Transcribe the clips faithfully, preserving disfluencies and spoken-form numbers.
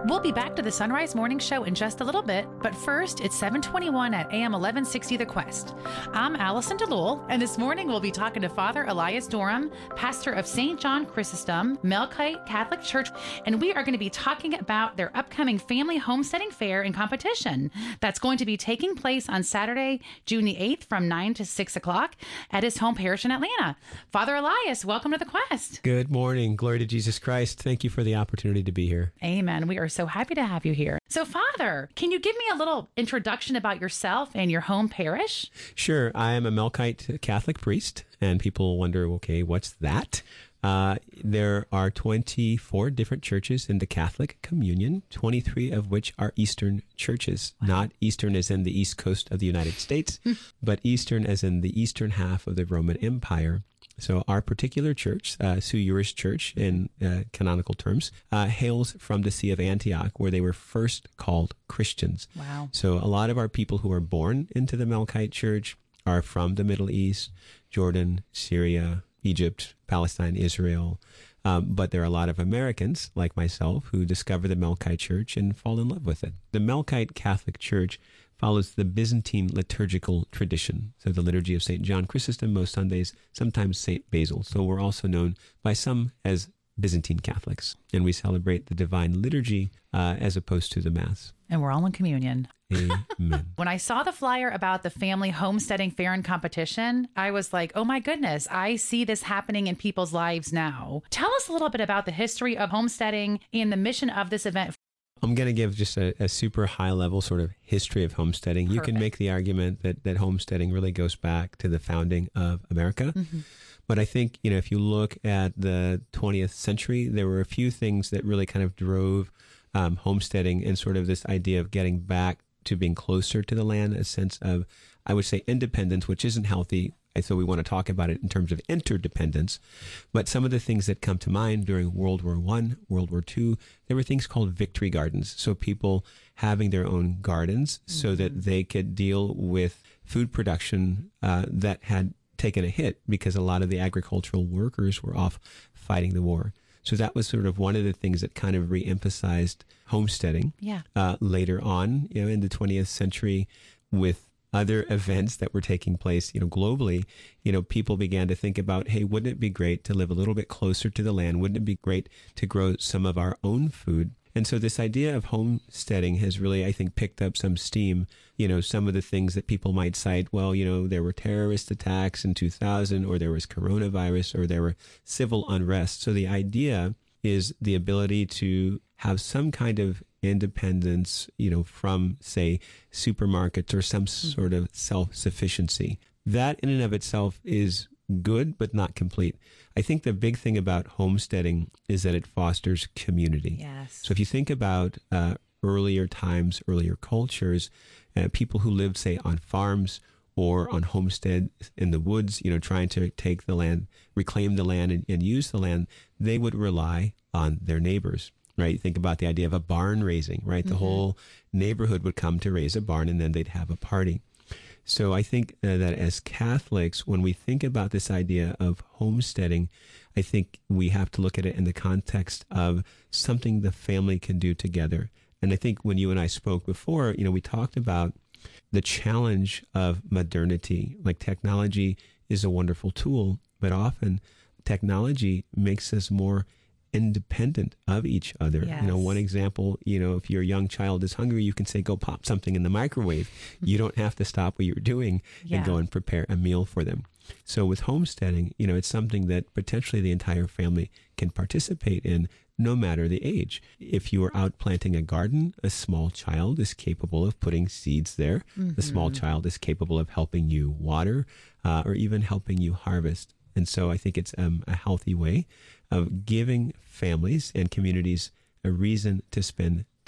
We'll be back to the Sunrise Morning Show in just a little bit, but first, it's seven twenty-one at A M eleven sixty The Quest. I'm Allison DeLuel, and this morning we'll be talking to Father Elias Durham, pastor of Saint John Chrysostom, Melkite Catholic Church, and we are going to be talking about their upcoming family homesteading fair and competition that's going to be taking place on Saturday, June the eighth from nine to six o'clock at his home parish in Atlanta. Father Elias, welcome to The Quest. Good morning. Glory to Jesus Christ. Thank you for the opportunity to be here. Amen. We are so happy to have you here. So, Father, can you give me a little introduction about yourself and your home parish? Sure. I am a Melkite Catholic priest, and people wonder, okay, what's that? Uh, there are twenty-four different churches in the Catholic Communion, twenty-three of which are Eastern churches. Wow. Not Eastern as in the East Coast of the United States, but Eastern as in the eastern half of the Roman Empire. So our particular church, uh, Suurus Church in uh, canonical terms, uh, hails from the See of Antioch, where they were first called Christians. Wow. So a lot of our people who are born into the Melkite Church are from the Middle East, Jordan, Syria, Egypt, Palestine, Israel. Um, but there are a lot of Americans, like myself, who discover the Melkite Church and fall in love with it. The Melkite Catholic Church follows the Byzantine liturgical tradition. So the liturgy of Saint John Chrysostom most Sundays, sometimes Saint Basil. So we're also known by some as Byzantine Catholics. And we celebrate the divine liturgy uh, as opposed to the Mass. And we're all in communion. Amen. When I saw the flyer about the family homesteading fair and competition, I was like, oh my goodness, I see this happening in people's lives now. Tell us a little bit about the history of homesteading and the mission of this event. I'm going to give just a, a super high level sort of history of homesteading. Perfect. You can make the argument that, that homesteading really goes back to the founding of America. Mm-hmm. But I think, you know, if you look at the twentieth century, there were a few things that really kind of drove um, homesteading and sort of this idea of getting back to being closer to the land, a sense of, I would say, independence, which isn't healthy. So we want to talk about it in terms of interdependence. But some of the things that come to mind during World War One, World War Two, there were things called victory gardens. So people having their own gardens mm-hmm. so that they could deal with food production uh, that had taken a hit because a lot of the agricultural workers were off fighting the war. So that was sort of one of the things that kind of re-emphasized homesteading. Yeah. Uh, later on, you know, in the twentieth century, with other events that were taking place, you know, globally, you know, people began to think about, hey, wouldn't it be great to live a little bit closer to the land? Wouldn't it be great to grow some of our own food? And so this idea of homesteading has really, I think, picked up some steam. You know, some of the things that people might cite, well, you know, there were terrorist attacks in two thousand, or there was coronavirus, or there were civil unrest. So the idea is the ability to have some kind of independence, you know, from, say, supermarkets or some sort of self-sufficiency. That in and of itself is good, but not complete. I think the big thing about homesteading is that it fosters community. Yes. So if you think about uh, earlier times, earlier cultures, uh, people who lived, say, on farms or on homesteads in the woods, you know, trying to take the land, reclaim the land and, and use the land, they would rely on their neighbors. Right? Think about the idea of a barn raising, right? The mm-hmm. whole neighborhood would come to raise a barn and then they'd have a party. So I think uh, that as Catholics, when we think about this idea of homesteading, I think we have to look at it in the context of something the family can do together. And I think when you and I spoke before, you know, we talked about the challenge of modernity. Like technology is a wonderful tool, but often technology makes us more independent of each other. Yes. You know, one example, you know, if your young child is hungry, you can say, go pop something in the microwave. You don't have to stop what you're doing yeah. and go and prepare a meal for them. So with homesteading, you know, it's something that potentially the entire family can participate in, no matter the age. If you are out planting a garden, a small child is capable of putting seeds there. Mm-hmm. The small child is capable of helping you water uh, or even helping you harvest. And so I think it's um, a healthy way of giving families and communities a reason to spend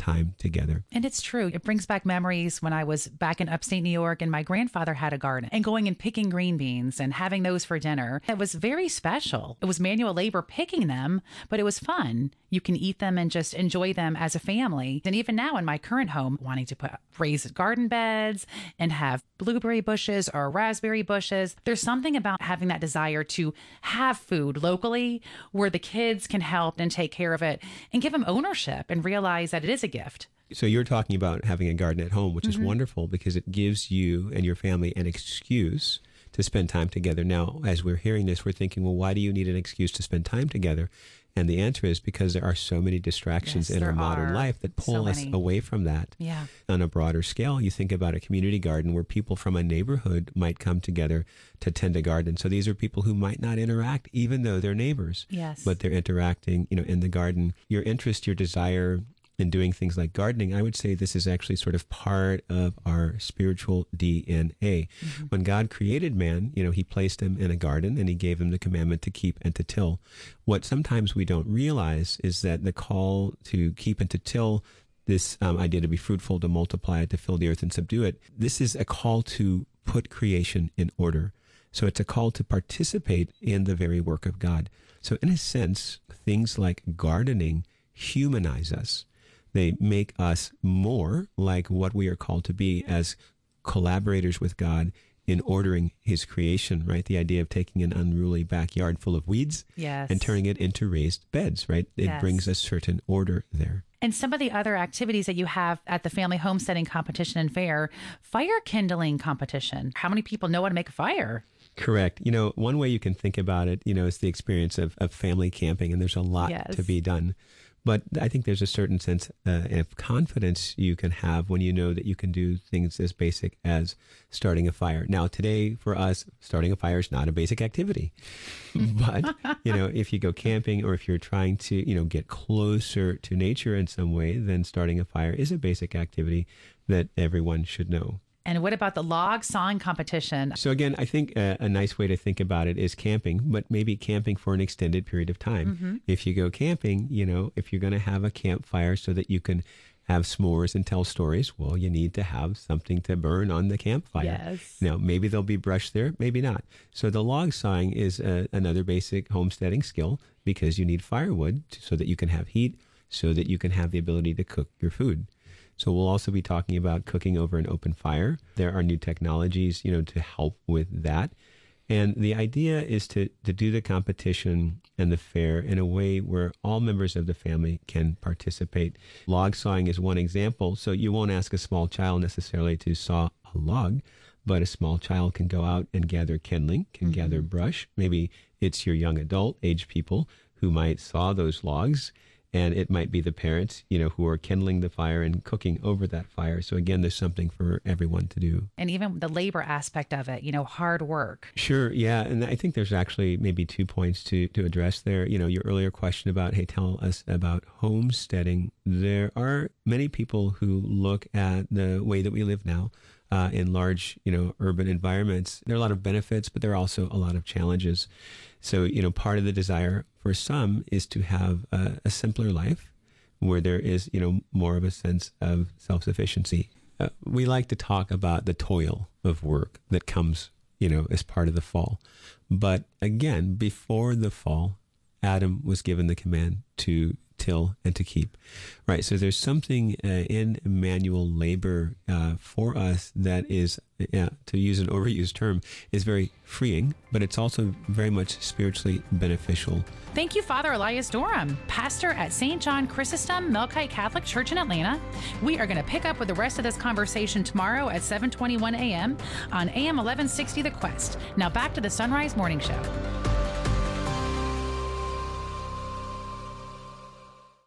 time together. And it's true. It brings back memories when I was back in upstate New York and my grandfather had a garden, and going and picking green beans and having those for dinner. It was very special. It was manual labor picking them, but it was fun. You can eat them and just enjoy them as a family. And even now in my current home, wanting to put raised garden beds and have blueberry bushes or raspberry bushes, there's something about having that desire to have food locally where the kids can help and take care of it and give them ownership and realize that it is a gift. So you're talking about having a garden at home, which Mm-hmm. is wonderful because it gives you and your family an excuse to spend time together. Now, as we're hearing this, we're thinking, well, why do you need an excuse to spend time together? And the answer is because there are so many distractions Yes, in our there modern are. life that pull So us many. away from that. Yeah. On a broader scale, you think about a community garden where people from a neighborhood might come together to tend a garden. So these are people who might not interact, even though they're neighbors. Yes. But they're interacting, you know, in the garden. Your interest, your desire in doing things like gardening, I would say this is actually sort of part of our spiritual D N A. Mm-hmm. When God created man, you know, he placed him in a garden and he gave him the commandment to keep and to till. What sometimes we don't realize is that the call to keep and to till, this um, idea to be fruitful, to multiply it, to fill the earth and subdue it, this is a call to put creation in order. So it's a call to participate in the very work of God. So in a sense, things like gardening humanize us. They make us more like what we are called to be as collaborators with God in ordering his creation, right? The idea of taking an unruly backyard full of weeds Yes. and turning it into raised beds, right? It Yes. brings a certain order there. And some of the other activities that you have at the family homesteading competition and fair, fire kindling competition. How many people know how to make a fire? Correct. You know, one way you can think about it, you know, is the experience of, of family camping, and there's a lot Yes. to be done. But I think there's a certain sense uh, of confidence you can have when you know that you can do things as basic as starting a fire. Now, today, for us, starting a fire is not a basic activity. But, you know, if you go camping or if you're trying to, you know, get closer to nature in some way, then starting a fire is a basic activity that everyone should know. And what about the log sawing competition? So again, I think a, a nice way to think about it is camping, but maybe camping for an extended period of time. Mm-hmm. If you go camping, you know, if you're going to have a campfire so that you can have s'mores and tell stories, well, you need to have something to burn on the campfire. Yes. Now, maybe there'll be brush there, maybe not. So the log sawing is a, another basic homesteading skill because you need firewood to, so that you can have heat, so that you can have the ability to cook your food. So we'll also be talking about cooking over an open fire. There are new technologies, you know, to help with that. And the idea is to, to do the competition and the fair in a way where all members of the family can participate. Log sawing is one example. So you won't ask a small child necessarily to saw a log, but a small child can go out and gather kindling, can mm-hmm. gather brush. Maybe it's your young adult age people who might saw those logs. And it might be the parents, you know, who are kindling the fire and cooking over that fire. So again, there's something for everyone to do. And even the labor aspect of it, you know, hard work. Sure. Yeah. And I think there's actually maybe two points to, to address there. You know, your earlier question about, hey, tell us about homesteading. There are many people who look at the way that we live now uh, in large, you know, urban environments. There are a lot of benefits, but there are also a lot of challenges. So, you know, part of the desire for some is to have a, a simpler life where there is, you know, more of a sense of self-sufficiency. Uh, we like to talk about the toil of work that comes, you know, as part of the fall. But again, before the fall, Adam was given the command to till and to keep, right? So there's something uh, in manual labor uh, for us that is, yeah, to use an overused term, is very freeing, but it's also very much spiritually beneficial. Thank you, Father Elias Durham, pastor at Saint John Chrysostom Melkite Catholic Church in Atlanta. We are going to pick up with the rest of this conversation tomorrow at seven twenty-one a.m. on A M eleven sixty The Quest. Now back to the Sunrise Morning Show.